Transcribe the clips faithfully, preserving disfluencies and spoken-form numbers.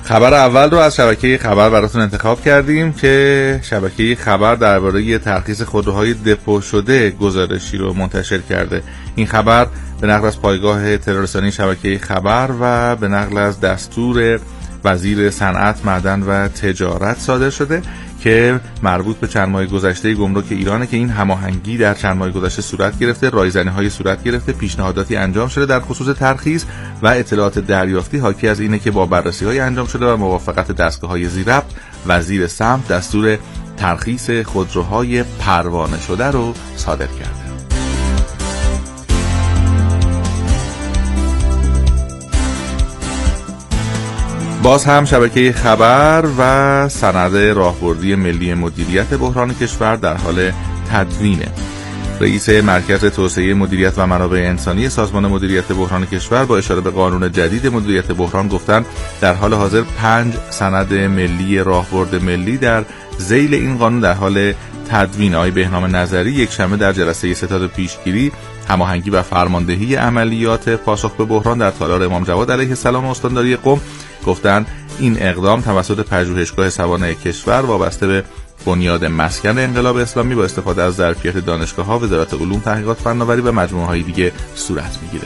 خبر اول رو از شبکه خبر براتون انتخاب کردیم که شبکه خبر درباره ترخیص خودروهای دپو شده گزارشی رو منتشر کرده. این خبر به نقل از پایگاه ترورسانی شبکه خبر و به نقل از دستور وزیر صنعت، معدن و تجارت صادر شده که مربوط به چند ماه گذشته گمرک ایرانه که این هماهنگی در چند ماه گذشته صورت گرفته، رایزنی‌های صورت گرفته، پیشنهاداتی انجام شده در خصوص ترخیص و اطلاعات دریافتی حاکی از اینه که با بررسی‌های انجام شده و موافقت دستگاه‌های ذی‌ربط، وزیر سمت دستور ترخیص خودروهای پروانه شده رو صادر کرده. باز هم شبکه خبر و سند راهبردی ملی مدیریت بحران کشور در حال تدوینه. رئیس مرکز توسعه مدیریت و منابع انسانی سازمان مدیریت بحران کشور با اشاره به قانون جدید مدیریت بحران گفتن در حال حاضر پنج سند ملی راهبرد ملی در ذیل این قانون در حال تدوین. آقای بهنام نظری یک شنبه در جلسه ستاد پیشگیری، هماهنگی و فرماندهی عملیات پاسخ به بحران در تالار امام جواد علیه السلام استانداری قم گفتند این اقدام توسط پژوهشگاه سوانح کشور وابسته به بنیاد مسکن انقلاب اسلامی با استفاده از ظرفیت دانشگاه‌ها، وزارت علوم، تحقیقات، فناوری و مجموعه‌های دیگه صورت می‌گیره.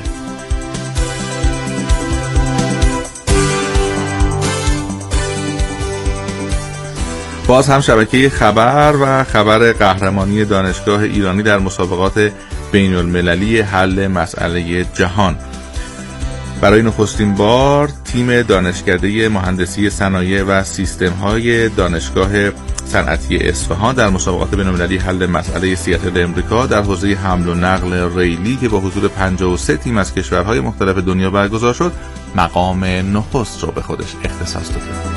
باز هم شبکه خبر و خبر قهرمانی دانشگاه ایرانی در مسابقات بین‌المللی حل مسئله جهان. برای نخستین بار تیم دانشکده مهندسی صنایع و سیستم‌های دانشگاه صنعتی اصفهان در مسابقات بین‌المللی حل مسئله سیاتل امریکا در حوزه حمل و نقل ریلی که با حضور پنجاه و سه تیم از کشورهای مختلف دنیا برگزار شد، مقام نخست رو به خودش اختصاص داد.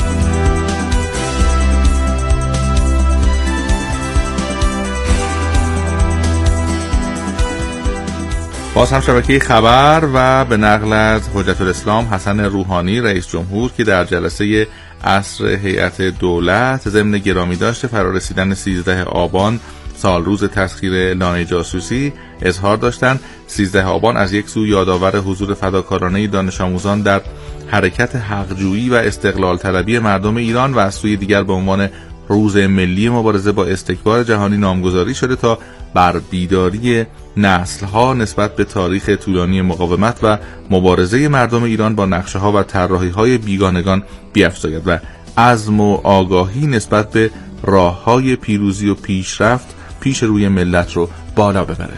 باز هم شبکه خبر و به نقل از حجت الاسلام حسن روحانی رئیس جمهور که در جلسه عصر هیئت دولت ضمن گرامی داشته فرارسیدن سیزده آبان سال روز تسخیر لانه جاسوسی اظهار داشتند. سیزده آبان از یک سو یادآور حضور فداکارانه دانش آموزان در حرکت حقجویی و استقلال طلبی مردم ایران و از سوی دیگر به عنوان روز ملی مبارزه با استکبار جهانی نامگذاری شده تا بر بیداری نسل‌ها نسبت به تاریخ طولانی مقاومت و مبارزه مردم ایران با نقشه‌ها و طراحی‌های بیگانگان بیفزاید و عزم و آگاهی نسبت به راه‌های پیروزی و پیشرفت پیش روی ملت رو بالا ببره.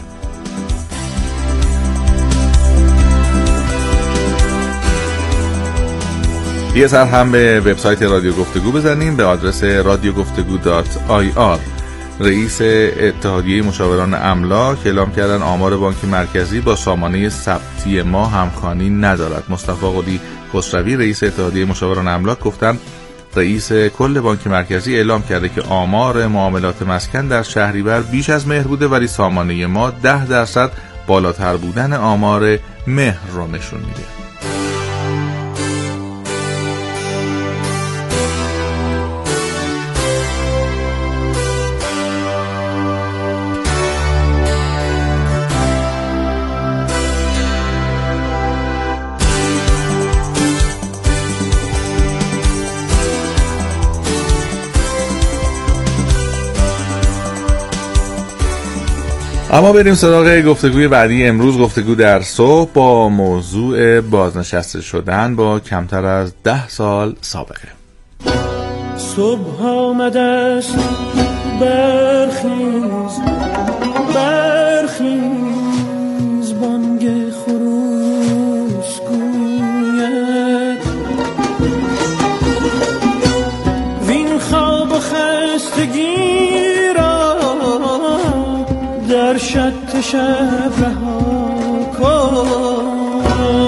یه سر هم به وبسایت رادیو گفتگو بزنیم به آدرس رادیو گفتگو دات آی آر. رئیس اتحادیه مشاوران املاک اعلام کردن آمار بانک مرکزی با سامانه ثبتی ما همخوانی ندارد. مصطفی قلی خسروی رئیس اتحادیه مشاوران املاک گفتن رئیس کل بانک مرکزی اعلام کرده که آمار معاملات مسکن در شهریور بیش از مهر بوده ولی سامانه ما ده درصد بالاتر بودن آمار مهر رو نشون میده. اما بریم سراغ گفتگوی بعدی امروز. گفتگو در صبح با موضوع بازنشسته شدن با کمتر از ده سال سابقه. صبح آمده است برخیز برخیز بانگ خروس گوید وین خواب و خستگی در شط شب رها کن.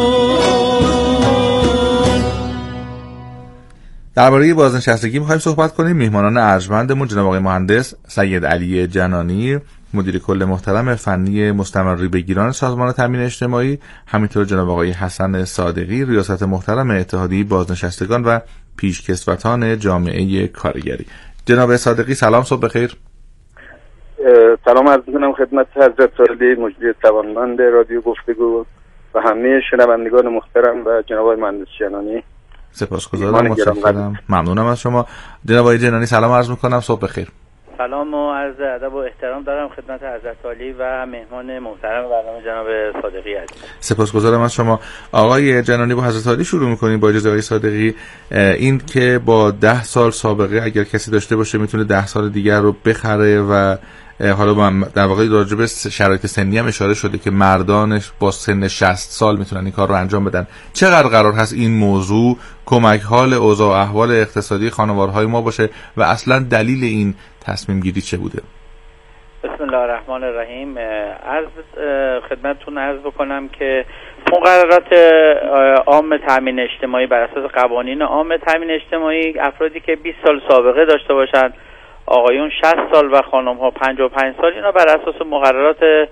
درباره بازنشستگی می‌خوایم صحبت کنیم. میهمانان ارجمندمون جناب آقای مهندس سید علی جنانی، مدیر کل محترم فنی مستمری بگیران سازمان تامین اجتماعی، همینطور جناب آقای حسن صادقی ریاست محترم اتحادیه بازنشستگان و پیشکسوتان جامعه کارگری. جناب صادقی سلام، صبح بخیر. سلام عرض می‌کنم خدمت حضرت عالی مجری توانمند رادیو گفتگو و همه شنوندگان محترم و جناب آقای مهندس جنانی. سپاسگزارم، متشکرم، ممنونم از شما. جناب آقای جنانی سلام عرض میکنم، صبح بخیر. سلام و عرض ادب و احترام دارم خدمت حضرت عالی و مهمان محترم برنامه جناب صادقی عزیز. سپاسگزارم از شما. آقای جنانی با حضرت عالی شروع میکنیم با اجازه آقای صادقی. این که با ده سال سابقه اگر کسی داشته باشه میتونه ده سال دیگر رو بخره و حالا من در واقع راجع به شرایط سنی هم اشاره شده که مردانش با سن شصت سال میتونن این کار رو انجام بدن. چقدر قرار هست این موضوع کمک حال اوضاع و احوال اقتصادی خانوارهای ما باشه و اصلا دلیل این تصمیم گیری چه بوده؟ بسم الله الرحمن الرحیم. عرض خدمتتون عرض بکنم که مقررات عام تامین اجتماعی بر اساس قوانین عام تامین اجتماعی افرادی که بیست سال سابقه داشته باشند، آقایون شصت سال و خانم ها پنجاه و پنج سال، اینا بر اساس مقررات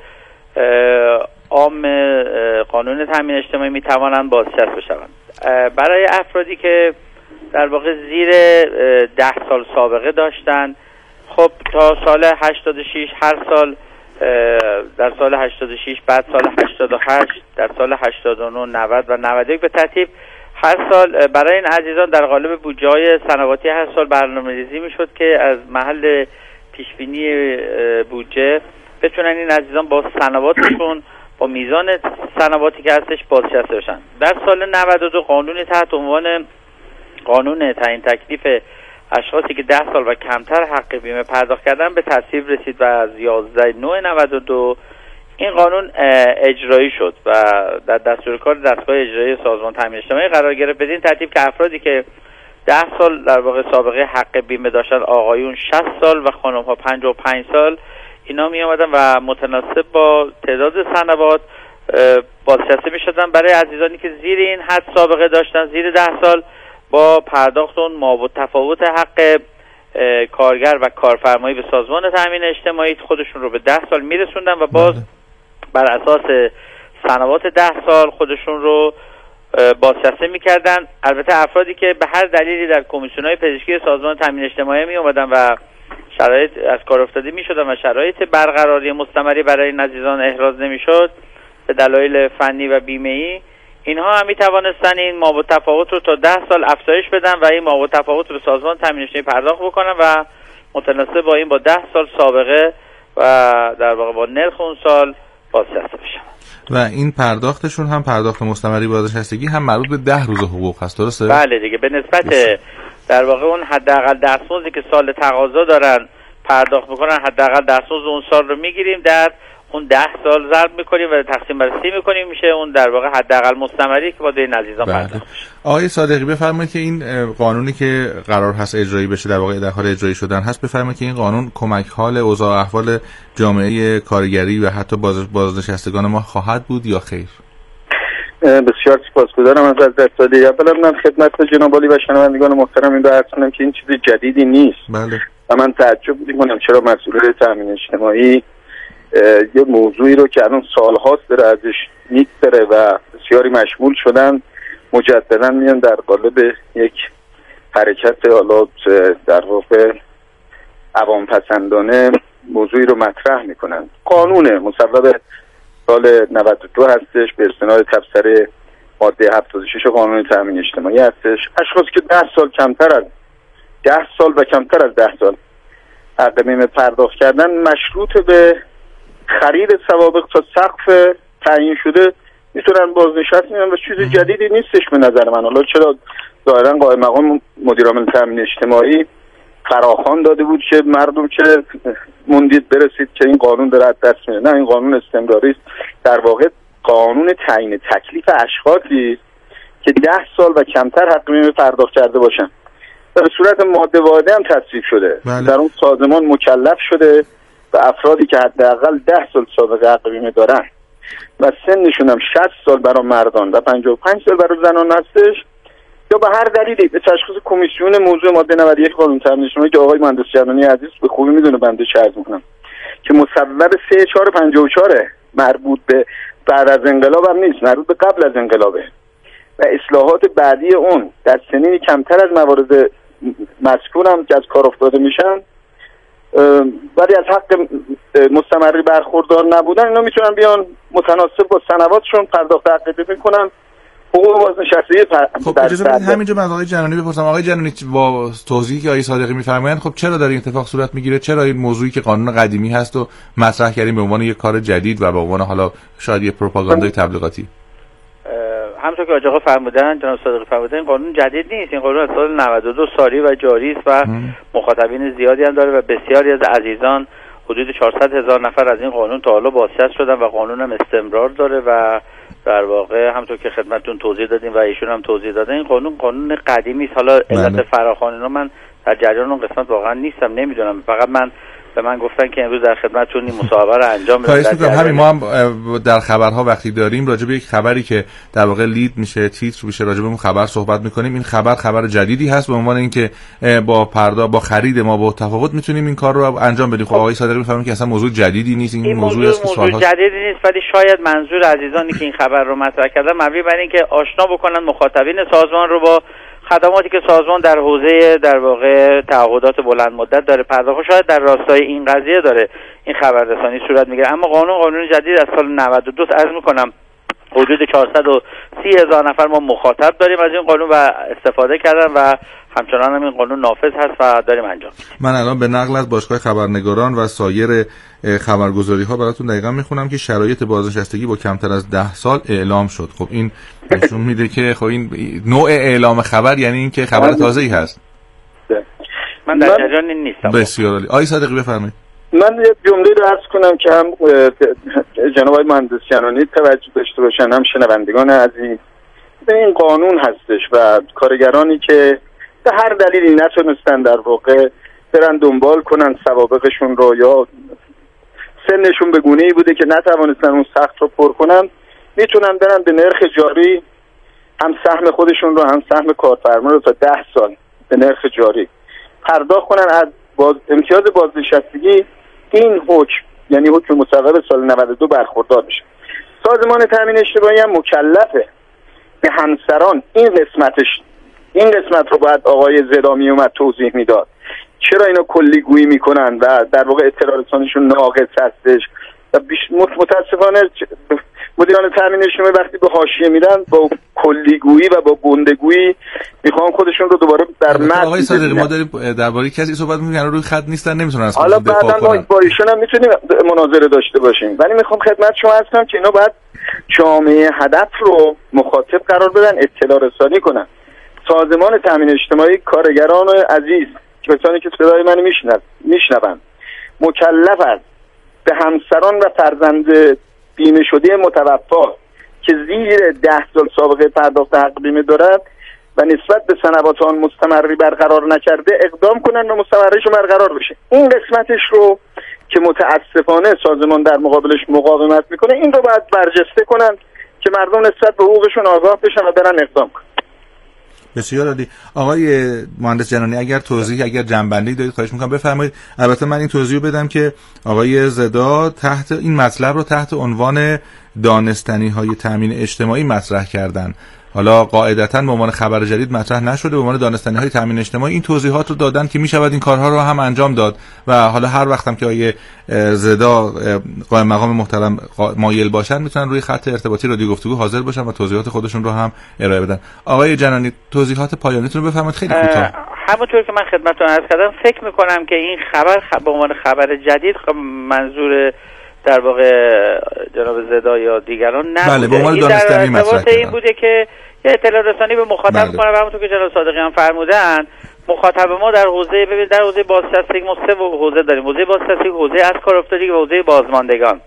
عام قانون تامین اجتماعی می توانند بازنشست بشوند. برای افرادی که در واقع زیر ده سال سابقه داشتند، خب تا سال هشتاد و شش هر سال، در سال هشتاد و شش، بعد سال هشتاد و هشت، در سال هشتاد و نه، نود و نود و یک به ترتیب هر سال برای این عزیزان در قالب بودجه‌های سنواتی هر سال برنامه‌ریزی می‌شد که از محل پیشبینی بودجه بتونن این عزیزان با سنواتشون با میزان سنواتی که هستش بازنشسته بشن. در سال نود و دو قانونی تحت عنوان قانون تعیین تکلیف اشخاصی که ده سال و کمتر حق بیمه پرداخت کردن به تصویب رسید و از یازده نه نود و دو این قانون اجرایی شد و در دستور کار دستگاه اجرایی سازمان تامین اجتماعی قرار گرفت. بدین ترتیب که افرادی که ده سال در واقع سابقه حق بیمه داشتن، آقایون شصت سال و خانم ها پنجاه و پنج سال، اینا می آمدن و متناسب با تعداد سنوات بازنشسته می شدن. برای عزیزانی که زیر این حد سابقه داشتن، زیر ده سال، با پرداخت اون مابع تفاوت حق کارگر و کارفرمایی به سازمان تامین اجتماعی خودشون رو به ده سال میرسوندن و باز بر اساس سنوات ده سال خودشون رو بازنشسته میکردن. البته افرادی که به هر دلیلی در کمیسیون‌های پزشکی سازمان تامین اجتماعی می اومدن و شرایط از کار افتاده میشدن و شرایط برقراری مستمری برای این عزیزان احراز نمیشد به دلایل فنی و بیمه‌ای، اینها هم می توانستن این مابع تفاوت رو تا ده سال افزایش بدن و این مابع تفاوت رو به سازمان تامین اجتماعی پرداخت بکنن و متناسب با این با ده سال سابقه و در واقع با نرخ اون سال بازنشسته بشن. و این پرداختشون هم پرداخت مستمری بازنشستگی هم مربوط به ده روز حقوق هست، درسته؟ بله دیگه، به نسبت در واقع اون حداقل دستمزدی که سال تقاضا دارن پرداخت بکنن، حداقل دستمزد اون سال رو میگیریم، در اون ده سال ضرب میکنیم و تقسیم بر سی میکنیم، میشه اون در واقع حداقل مستمری که با این عزیزان پرداخت بشه. آقای صادقی بفرمایید که این قانونی که قرار هست اجرایی بشه، در واقع در حال اجرایی شدن هست، بفرمایید که این قانون کمک حال اوضاع و احوال جامعه کارگری و حتی بازنشستگان ما خواهد بود یا خیر؟ بسیار سپاسگزارم از حضرت عالی. اولا من خدمت جناب عالی و شنوندگان محترم این رو عرض کنم که این چیز جدیدی نیست. بله. و من تعجب می‌کنم چرا مسئولین تامین اجتماعی یه موضوعی رو که الان سال‌هاست داره ازش می‌گذره و بسیاری مشمول شدن، مجددا میان در قالب یک حرکت حالا در واقع عوام پسندانه موضوعی رو مطرح میکنن. قانون مصوب سال نود و دو هستش به استناد تبصره ماده هفتاد و شش قانون تامین اجتماعی هستش. اشخاصی که ده سال کمتر از ده سال و کمتر از ده سال حق بیمه پرداخت کردن مشروط به خرید سوابق تا سقف تعیین شده میتونن بازنشست میشن و چیز جدیدی نیستش به نظر من. حالا چرا ظاهرا قائم مقام مدیر عامل تامین اجتماعی فراخوان داده بود که مردم که موندید برسید که این قانون داره از دست میره. نه، این قانون استمراری است. در واقع قانون تعیین تکلیف اشخاصی که ده سال و کمتر حق بیمه پرداخت کرده باشن و به صورت ماده واحده هم تصویب شده. بله. در اون سازمان مکلف شده و افرادی که حداقل ده سال سابقه حق بیمه دارن و سنشون هم شصت سال برای مردان و پنجاه و پنج سال برای زنان هستش، یا به هر دلیلی به تشخیص کمیسیون موضوع ماده نود و یک قانون تامین اجتماعی که آقای مهندس جنانی عزیز به خوبی میدونه بنده چه عرض میکنم که مصوب سه چهار پنجاه و چهار مربوط به بعد از انقلاب هم نیست، مربوط به قبل از انقلابه و اصلاحات بعدی اون در سنین کمتر از موارد مذکور هم که از کار افتاده میشن ولی از حق مستمری برخوردار نبودن، اینا میتونن بیان متناسب با سنواتشون پرداخت حق بیمه کنن حقوق بازنشستگی پر... خب اجازه بدید همینجا من آقای جنانی بپرسم. آقای جنانی با توضیحی که آقای صادقی میفرمایند خب چرا داره این اتفاق صورت میگیره؟ چرا این موضوعی که قانون قدیمی هست و مطرح کردیم به عنوان یک کار جدید و به عنوان حالا شاید یک پروپاگاندای تبلیغاتی؟ همونطور که آقا فرمودن، جناب صادقی فرمودن، این قانون جدید نیست. این قانون از سال نود و دو ساری و جاری است و مخاطبین زیادی هم داره و بسیاری از عزیزان، حدود چهارصد هزار نفر از این قانون تا حالا بازنشست شدن و قانون هم استمرار داره و در واقع همونطور که خدمتتون توضیح دادیم و ایشون هم توضیح دادن این قانون قانون قدیمی است. حالا علت فراخوان اینا من در جریان اون قسمت واقعا نیستم، نمیدونم. فقط من به من گفتن که امروز در خدمتتون این مصاحبه رو انجام بدم. همین ما هم در خبرها وقتی داریم راجع به یک خبری که در واقع لید میشه، تیتر میشه، راجع به اون خبر صحبت میکنیم. این خبر خبر جدیدی هست به عنوان اینکه با پرداخت با خرید ما با تفاوت میتونیم این کار رو انجام بدیم. خب آقای صادقی میفهمن که اصلا موضوع جدیدی نیست، این, این موضوع است که موضوع جدیدی نیست، ولی شاید منظور عزیزانی که این خبر رو مطرح کردن مبنی بر اینکه آشنا بکنن مخاطبین سازمان رو با خدماتی که سازمان در حوزه در واقع تعهدات بلند مدت داره پرداخت، شاید در راستای این قضیه داره این خبررسانی صورت میگیره. اما قانون قانون جدید از سال نود و دو عرض میکنم حدود چهارصد و سی هزار نفر ما مخاطب داریم از این قانون و استفاده کردن و همچنان هم این قانون نافذ هست و داریم انجام. من الان به نقل از باشگاه خبرنگاران و سایر خبرگزاری ها براتون دقیقاً میخونم که شرایط بازنشستگی با کمتر از ده سال اعلام شد. خب این نشون میده که خب این نوع اعلام خبر یعنی این که خبر تازه‌ای هست. من در جریان این نیستم. بسیار عالی. آقای صادقی بفرمایید. من یه جمله رو عرض کنم که هم جناب آقای مهندس جنانی توجه داشته باشن هم شنوندگان عزیز. این قانون هستش و کارگرانی که به هر دلیلی نتونستن در واقع برن دنبال کنن سوابقشون رو یا سنشون به گونه‌ای بوده که نتوانستن اون سقف رو پر کنن، میتونن برن به نرخ جاری هم سهم خودشون رو هم سهم کارفرما رو تا ده سال به نرخ جاری پرداخت کنن از باز امتیاز بازنشستگی. این حکم یعنی حکم مصوب سال نود و دو برخوردار بشه. سازمان تامین اجتماعی هم مکلفه به همسران این قسمتش این قسمت رو باید آقای زدامی اومد توضیح میداد چرا اینا کلی گویی میکنن و در واقع اطلاع رسانیشون ناقص هستش و متاسفانه مدیران تامین اجتماعی وقتی به حاشیه میرن با کلیگویی و با گندگویی میخوان خودشون رو دوباره در متن. آقای صادقی ما داریم درباره کسی صحبت می‌کنیم روی خط نیستن نمیتونن از حالا بعدا ما با ایشون هم میتونیم مناظره داشته باشیم، ولی میخوام خدمت شما عرض کنم که اینا باید جامعه هدف رو مخاطب قرار بدن، اطلاع رسانی کنن. سازمان تامین اجتماعی کارگران عزیز کسانی که صدای من میشنون میشنون مکلف است به همسران و فرزند بیمه شده متوفا که زیر ده سال سابقه پرداخت حق بیمه دارد و نسبت به سنوات آن مستمری برقرار نکرده اقدام کنن و مستمریش برقرار بشه. این قسمتش رو که متاسفانه سازمان در مقابلش مقاومت میکنه این رو باید برجسته کنن که مردم نسبت به حقوقشون آگاه بشن و برن اقدام کنن. بسیار عالی. آقای مهندس جنانی اگر توضیح اگر جنبندی دارید خواهش میکنم بفرمایید. البته من این توضیح رو بدم که آقای زدا تحت این مطلب رو تحت عنوان دانستنی های تامین اجتماعی مطرح کردن. حالا قاعدتاً به عنوان خبر جدید مطرح نشده، به عنوان دانستنی های تامین اجتماعی این توضیحات رو دادن که میشود این کارها رو هم انجام داد و حالا هر وقتم که آقای زدا قائم مقام محترم مایل باشن میتونن روی خط ارتباطی رادیو گفتگو حاضر باشن و توضیحات خودشون رو هم ارائه بدن. آقای جنانی توضیحات پایانیتون رو بفرمایید خیلی کوتاه. همونطور که من خدمتتون عرض کردم فکر میکنم که این خبر به عنوان خبر جدید منظور در واقع جناب زدا یا دیگران نه، بله به عنوان دانستنی مطرح این بوده که یه اطلاع رسانی به مخاطب بله. کنه و همونطور که جناب صادقی هم فرمودن مخاطب ما در حوزه ببین در حوزه بازنشستگی ما سه حوزه داریم، حوزه بازنشستگی، حوزه از کار افتادگی و حوزه بازماندگان.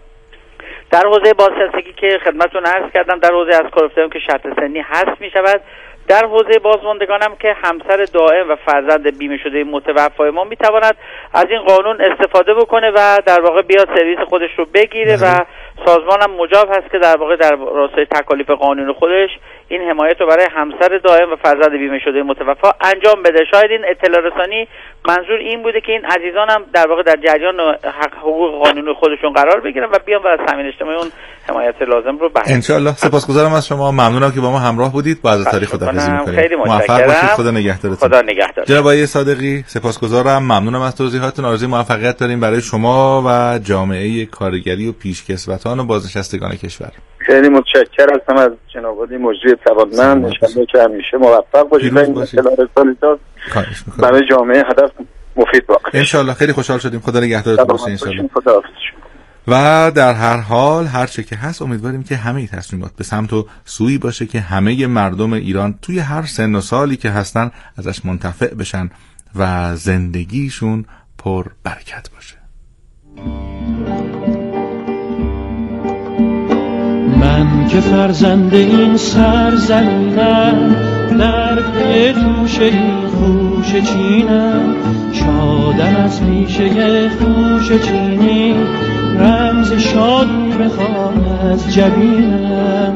در حوزه بازنشستگی که خدمتتون عرض کردم در حوزه از کار افتادگی که شرط سنی هست میشود، در حوزه بازماندگان هم که همسر دائم و فرزند بیمه شده متوفای ما میتواند از این قانون استفاده بکنه و در واقع بیاد سرویس خودش رو بگیره و سازمان هم مجاب هست که در واقع در راستای تکالیف قانون خودش این حمایت رو برای همسر دائم و فرزند بیمه شده متوفا انجام بده. شاید این اطلاع رسانی منظور این بوده که این عزیزان هم در واقع در جریان حق حقوق قانونی خودشون قرار بگیرن و بیان و از تامین اجتماعی اون حمایت لازم رو بهره. ان شاء الله. سپاسگزارم از شما، ممنونم که با ما همراه بودید. با عزتاری خداحافظی می‌کنیم. خیلی موفق باشید. خدا نگهدارتون. خدا نگهدار. جناب آقای صادقی سپاسگزارم، ممنونم از توضیحاتتون. آرزوی موفقیت داریم برای شما و جامعه کارگری و پیشکسوتان و بازنشستگان کشور. خیلی متشکر هستم از جناب عالی مجری توانمند. انشالله که همیشه موفق باشید و این اطلاع رسانی‌ها برای جامعه هدف مفید باشه. انشالله. خیلی خوشحال شدیم. خدا نگهدارتون باشه انشالله. و در هر حال هر چه که هست امیدواریم که همه تصمیمات به سمت و سویی باشه که همه مردم ایران توی هر سن و سالی که هستن ازش منتفع بشن و زندگیشون پر برکت باشه. من که فرزند این سرزمینم، در پی توشه این خوش چینم، شادم از پیشه خوش چینی، رمز شادی بخوان از جبینم.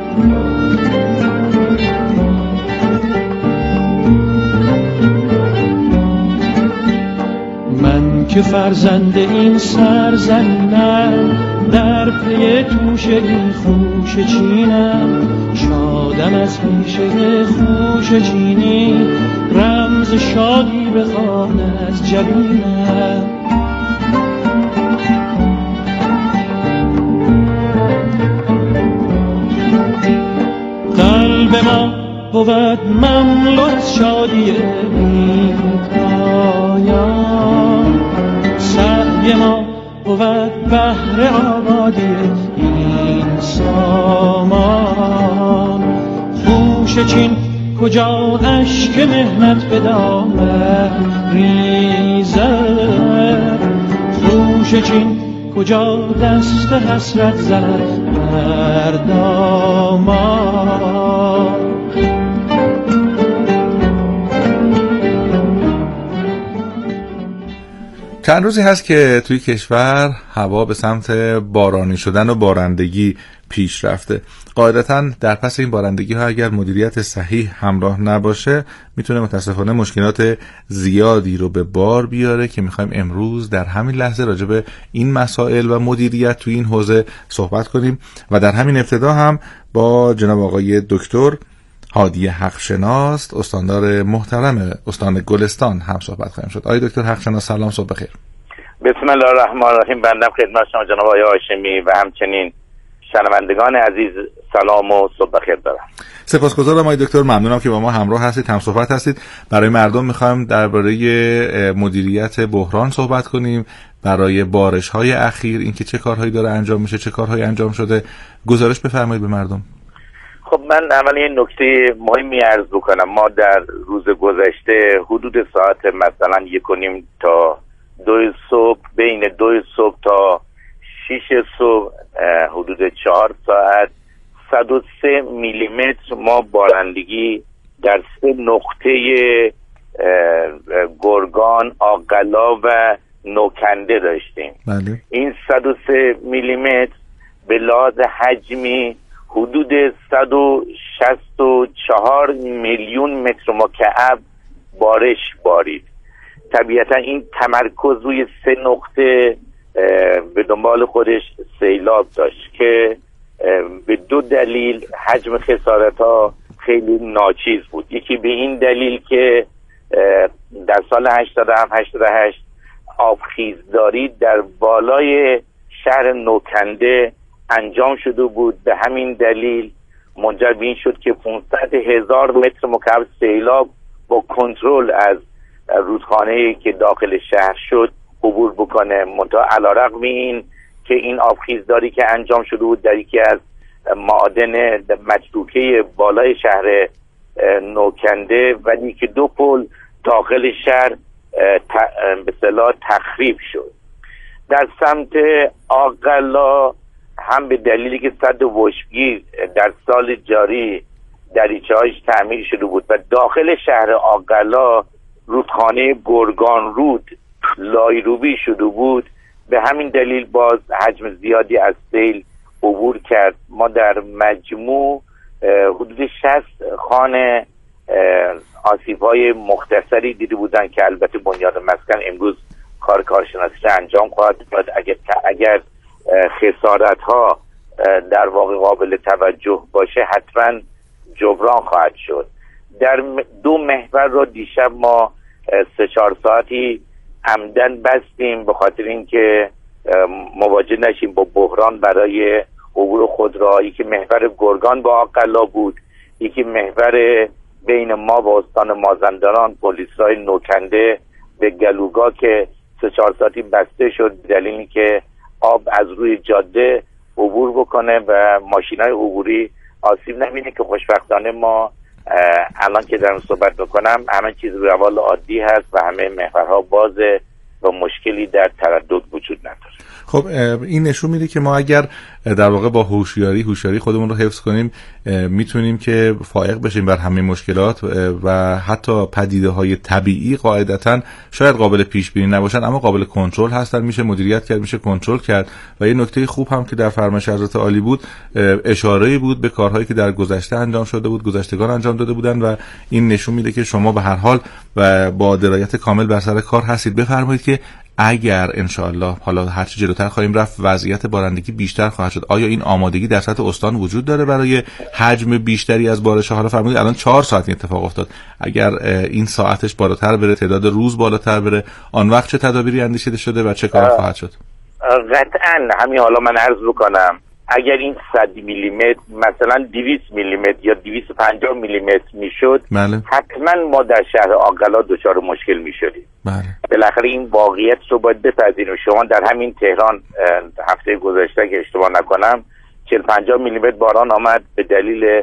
من که فرزند این سرزمینم، در پی توشه این خوش چینم، شادم از پیشه خوش چینی، رمز شادی بخوان از جبینم. قلب ما بود مملو از شادی بی پایان، سعی ما بود بهر آبادی این سامان. خوش چین کجا اشک مهنت به دامن ریزد، خوش چین کجا دست حسرت زند بر دامان. چند روزی هست که توی کشور هوا به سمت بارانی شدن و بارندگی پیش رفته. قاعدتاً در پس این بارندگی ها اگر مدیریت صحیح همراه نباشه میتونه متاسفانه مشکلات زیادی رو به بار بیاره که میخوایم امروز در همین لحظه راجع به این مسائل و مدیریت توی این حوزه صحبت کنیم و در همین ابتدا هم با جناب آقای دکتر هادی حقشناس، استاندار محترم استان گلستان هم صحبت خواهیم شد. آقای دکتر حقشناس سلام، صبح بخیر. بسم الله الرحمن الرحیم. بنده خدمت شما جناب آقای هاشمی و همچنین شنوندگان عزیز سلام و صبح بخیر دارم. سپاسگزارم آقای دکتر، ممنونم که با ما همراه هستید، هم صحبت هستید. برای مردم میخوایم درباره مدیریت بحران صحبت کنیم، برای بارش‌های اخیر اینکه چه کارهایی داره انجام میشه، چه کارهایی انجام شده. گزارش بفرمایید به مردم. خب من اول یه نکته مهمی عرض بکنم. ما در روز گذشته حدود ساعت مثلا یک و نیم تا دو صبح، بین دو صبح تا شیش صبح، حدود چهار ساعت صد و سه میلیمتر ما بارندگی در سه نقطه گرگان، آقلا و نوکنده داشتیم. بله. این صد و سه میلیمتر به لحاظ حجمی حدود صد و شصت و چهار میلیون متر مکعب بارش بارید. طبیعتا این تمرکز روی سه نقطه به دنبال خودش سیلاب داشت که به دو دلیل حجم خسارت ها خیلی ناچیز بود. یکی به این دلیل که در سال هشتاد و هفت هشتاد و هشت آبخیزداری در بالای شهر نوکنده انجام شده بود. به همین دلیل منجر به این شد که پانصد هزار متر مکعب سیلاب با کنترل از رودخانه‌ای که داخل شهر شد عبور بکنه. منتها علیرغم این که این آبخیزداری که انجام شده بود در یکی از معادن متروکه بالای شهر نوکنده، ولی که دو پل داخل شهر به اصطلاح تخریب شد. در سمت آقلا هم به دلیلی که سد وشگیر در سال جاری دریچه‌هاش تعمیر شده بود و داخل شهر آقلا رودخانه گرگان رود لایروبی شده بود، به همین دلیل باز حجم زیادی از سیل عبور کرد. ما در مجموع حدود شصت خانه آسیب‌های مختصری دیده بودن که البته بنیاد مسکن امروز کار کارشناسیش انجام خواهد داد. اگر اگر خسارت ها در واقع قابل توجه باشه حتما جبران خواهد شد. در دو محور رو دیشب ما سه چهار ساعتی عمدن بستیم به خاطر اینکه مواجه نشیم با بحران برای عبور خودرو، یکی محور گرگان با آقلا بود، یکی محور بین ما و استان مازندران پلیسرای نوکنده به گلوگا که سه چهار ساعتی بسته شد دلیلی که آب از روی جاده عبور بکنه و ماشینای عبوری آسیب نبینه، که خوشبختانه ما الان که دارم صحبت میکنم همه چیز روال عادی هست و همه محورها بازه و مشکلی در تردد وجود نداره. خب این نشون میده که ما اگر در واقع با هوشیاری هوشیاری خودمون رو حفظ کنیم میتونیم که فائق بشیم بر همه مشکلات و حتی پدیده‌های طبیعی قاعدتاً شاید قابل پیش بینی نباشن اما قابل کنترل هستن، میشه مدیریت کرد، میشه کنترل کرد. و یه نکته خوب هم که در فرمایش حضرت عالی بود اشاره‌ای بود به کارهایی که در گذشته انجام شده بود، گذشتگان انجام داده بودن و این نشون میده که شما به هر حال و با درایت کامل بر سر کار هستید. بفرمایید که اگر انشاءالله حالا هر چه جلوتر خواهیم رفت وضعیت بارندگی بیشتر خواهد شد، آیا این آمادگی در سطح استان وجود داره برای حجم بیشتری از بارش؟ حالا فرمودید الان چهار ساعت این اتفاق افتاد، اگر این ساعتش بالاتر بره، تعداد روز بالاتر بره، آن وقت چه تدابیری اندیشیده شده و چه کار خواهد شد؟ قطعاً همین حالا من عرض بکنم اگر این صد میلیمتر مثلا دویست میلیمتر یا دویست و پنجاه میلیمتر میشد بله. حتما ما در شهر آقلا دچار مشکل میشدیم. بله. بالاخره این واقعیت رو باید بپذیریم. شما در همین تهران هفته گذشته که اشتباه نکنم چهل پنجاه میلیمتر باران آمد، به دلیل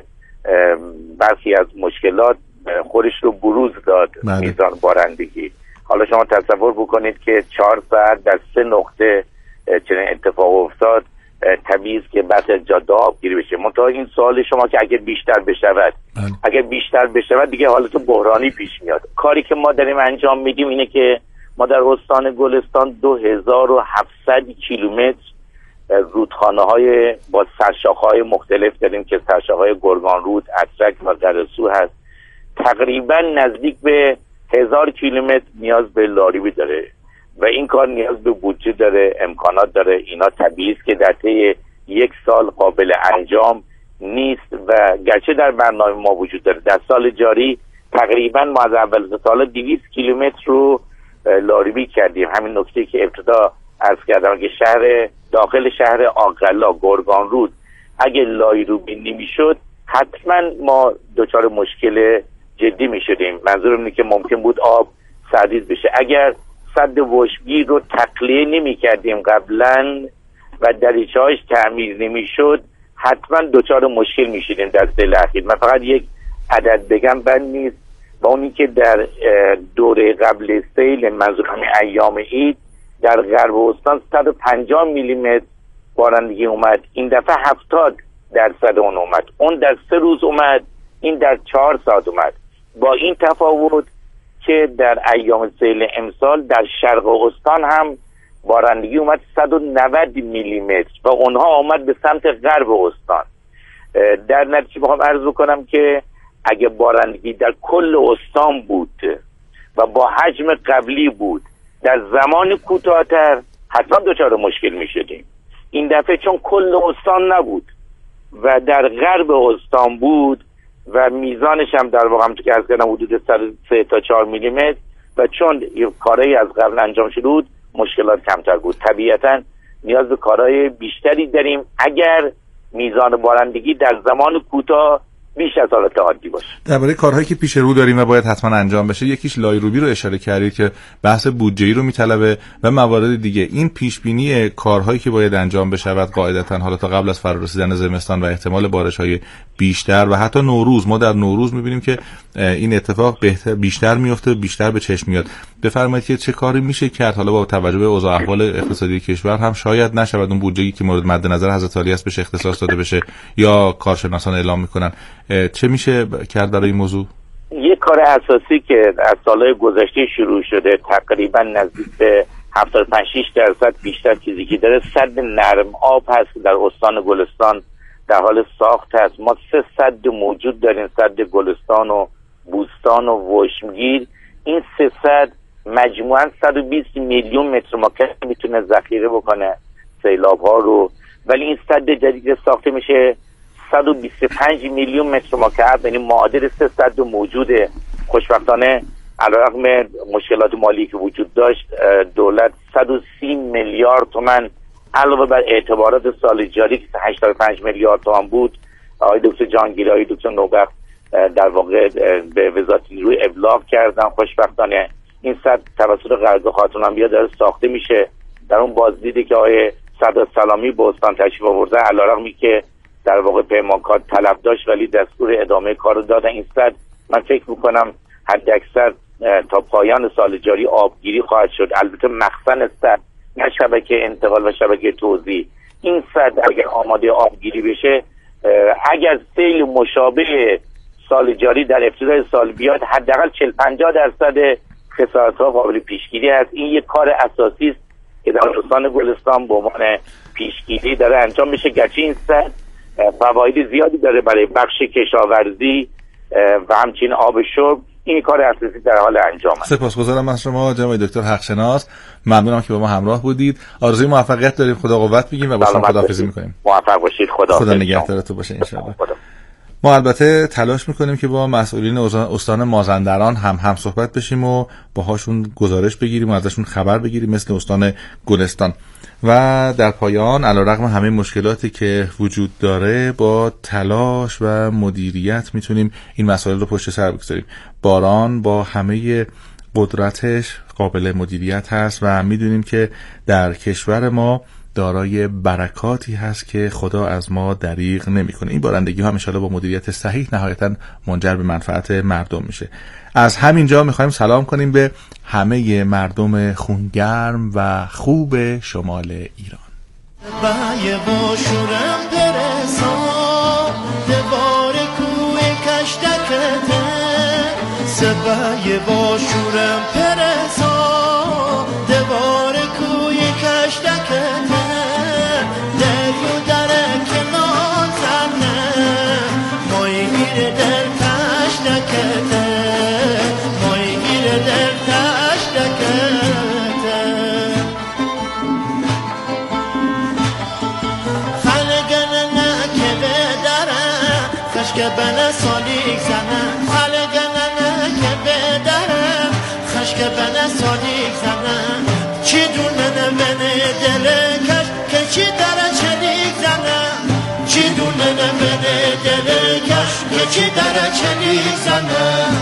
برخی از مشکلات خودش رو بروز داد. بله. میزان بارندگی. حالا شما تصور بکنید که چهار ساعت در سه نقطه چنین اتفاق افتاد، طبیعی است که بحث جاده آبگیری بشه. منتها این سوال شما که اگر بیشتر بشود بله. اگر بیشتر بشود دیگه حالت بحرانی پیش میاد. کاری که ما داریم انجام میدیم اینه که ما در استان گلستان دو هزار و هفتصد کیلومتر رودخانه های با سرشاخه های مختلف داریم که سرشاخه های گرگان رود، اترک و قرسو هست. تقریبا نزدیک به هزار کیلومتر نیاز به لاریبی داره و این کار نیاز به بودجه داره، امکانات داره. اینا طبیعی است که در طی یک سال قابل انجام نیست و گرچه در برنامه ما وجود داره. در سال جاری تقریبا ما از اول سال دویست کیلومتر رو لاریبی کردیم. همین نکته که ابتدا عرض کردم که شهر داخل شهر آقلا گرگان رود اگه لاریبی نمیشد حتما ما دچار مشکل جدی میشدیم. منظورم اینه که ممکن بود آب سردیز بشه. اگر سد وشگیر رو تقلیه نمی کردیم قبلا و دریچه‌هاش تعمیر نمی شد حتما دوچار مشکل می شدیم در سال اخیر. من فقط یک عدد بگم بد نیست و اونی که در دوره قبل سیل منظور همین ایام عید در غرب استان صد و پنجاه میلیمتر بارندگی اومد، این دفعه هفتاد درصد اون اومد. اون در سه روز اومد، این در چهار ساعت اومد. با این تفاوت که در ایام سیل امسال در شرق استان هم بارندگی اومد صد و نود میلیمتر و اونها آمد به سمت غرب استان. در نتیجه بخوام عرض بکنم که اگه بارندگی در کل استان بود و با حجم قبلی بود در زمان کوتاه‌تر حتما دچار مشکل می‌شدیم. این دفعه چون کل استان نبود و در غرب استان بود و میزانش هم در واقع همونطور که عرض کردم حدود سه تا چهار میلیمتر و چون کارهایی از قبل انجام شده بود مشکلات کمتر بود. طبیعتا نیاز به کارهای بیشتری داریم اگر میزان بارندگی در زمان کوتاه بیش از حالت عادی باشه. درباره کارهایی که پیش رو داریم و باید حتما انجام بشه، یکیش لایروبی رو اشاره کردید که بحث بودجه‌ای رو میطلبه و موارد دیگه. این پیش بینی کارهایی که باید انجام بشود قاعدتاً حالا تا قبل از فرارسیدن زمستان و احتمال بارش‌های بیشتر و حتی نوروز، ما در نوروز می‌بینیم که این اتفاق بهتر بیشتر میفته، بیشتر به چشم میاد. بفرمایید که چه کاری میشه کرد حالا با توجه به اوضاع احوال اقتصادی کشور هم شاید نشود اون بودجه‌ای که مورد مد نظر حضرت عالی است بهش اختصاص داده بشه یا کارشناسان اعلام میکنن، چه میشه کرد برای این موضوع؟ یک کار اساسی که از سالهای گذشته شروع شده تقریبا نزدیک به هفتاد و پنج شش درصد بیشتر چیزی که داره سد نرم آب هست در استان گلستان در حال ساخت هست. ما سه سد موجود داریم، سد گلستان و بوستان و وشمگیر. این سه سد مجموعاً صد و بیست میلیون متر مکعب میتونه ذخیره بکنه سیلاب ها رو، ولی این سد جدید ساخته میشه صد و بیست و پنج میلیون متر مکعب، یعنی معادل سه سد موجوده. خوشبختانه علیرغم مشکلات مالی که وجود داشت دولت صد و سی میلیارد تومان علاوه بر اعتبارات سال جاری که هشتاد و پنج میلیارد تومان بود، آقای دکتر جهانگیری، آقای دکتر نوبخت در واقع به وزارت نیروی ابلاغ کردن. خوشبختانه این سد توسط قرض خاتون انبیا داره ساخته میشه. در اون بازدیدی که آقای صدر سلامی به استان تشریف آورده، علیرغمی که در واقع پیمانکار طلب داشت ولی دستور ادامه کار رو دادن. این سد من فکر میکنم حداکثر تا پایان سال جاری آبگیری خواهد شد. البته مخزن سد، نه شبکه انتقال و شبکه توزیع. این سد اگر آماده آبگیری بشه، اگر سیل مشابه سال جاری در ابتدای سال بیاد، حداقل چهل پنجاه درصد خسارت‌ها قابل پیشگیری است. این یک کار اساسی است که در استان گلستان به عنوان پیشگیری داره انجام میشه. گرچه این سد فواید زیادی داره برای بخش کشاورزی و همچنین آب شرب، این کار اساسی در حال انجام است. سپاسگزارم از شما جناب دکتر حقشناس، ممنونم که با ما همراه بودید. آرزوی موفقیت داریم، خدا قوت بگیم و با شما خداحافظی می‌کنیم. موفق باشید. خدا خدا نگهدارتون باشه ان شاء الله. ما البته تلاش میکنیم که با مسئولین استان مازندران هم هم صحبت بشیم و باهاشون گزارش بگیریم و ازشون خبر بگیریم مثل استان گلستان. و در پایان علیرغم همه مشکلاتی که وجود داره، با تلاش و مدیریت میتونیم این مسائل رو پشت سر بگذاریم. باران با همه قدرتش قابل مدیریت هست و میدونیم که در کشور ما دارای برکاتی هست که خدا از ما دریغ نمیکنه. این بارندگی ها ان شاءالله با مدیریت صحیح نهایتا منجر به منفعت مردم میشه. از همین جا میخوایم سلام کنیم به همه مردم خونگرم و خوب شمال ایران. بایه باشورم برسا دوار کوه کشتکته، سبایه باشورم برسا دوار کوه کشتکته، دریو درک نازنه مای گیر در کشتکته، مای گیر در کشتکته. که بنا سالیک زنم خلقنا که بدرم خش که بنا سالیک زنم چی دونه منه دلکش که چی داره چلیک زنم چی دونه منه دلکش که چی داره چلیک زنم.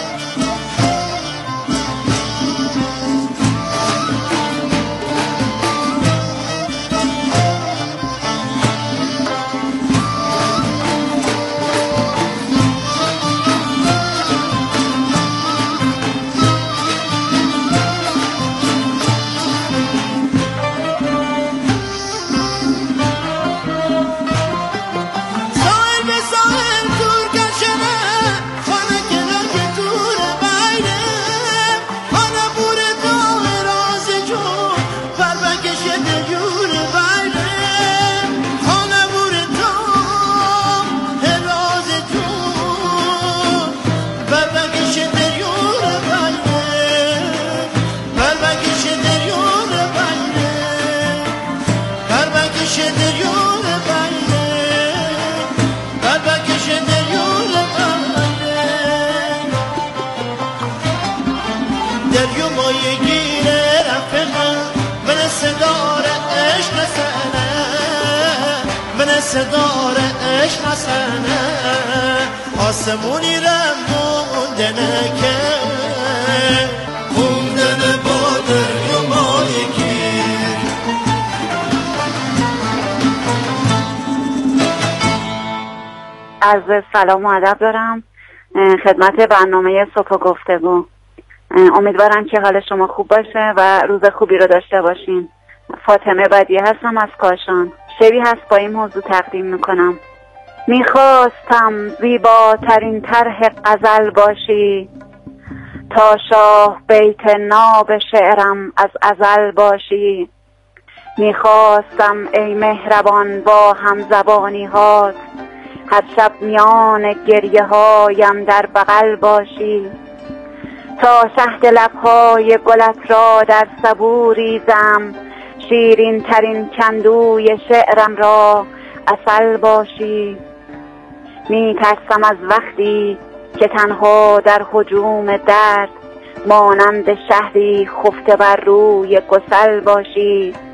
صدار عشق حسنه آسمونی رم موندنه که موندنه با دریا مایی گیر. عرض سلام و ادب دارم خدمت برنامه صبح و گفتگو. امیدوارم که حال شما خوب باشه و روز خوبی رو داشته باشین. فاطمه بدیعی هستم از کاشان. شعری هست با این موضوع تقدیم میکنم. میخواستم زیباترین طرح غزل باشی، تا شاه بیت ناب شعرم از ازل باشی. میخواستم ای مهربان با همزبانی هات، هر شب میان گریه هایم در بغل باشی. تا شهد لبهای گلت را در سبو ریزم، شیرین ترین کندوی شعرم را عسل باشی. می ترسم از وقتی که تنها در هجوم درد، مانند شهری خفته بر روی گسل باشی.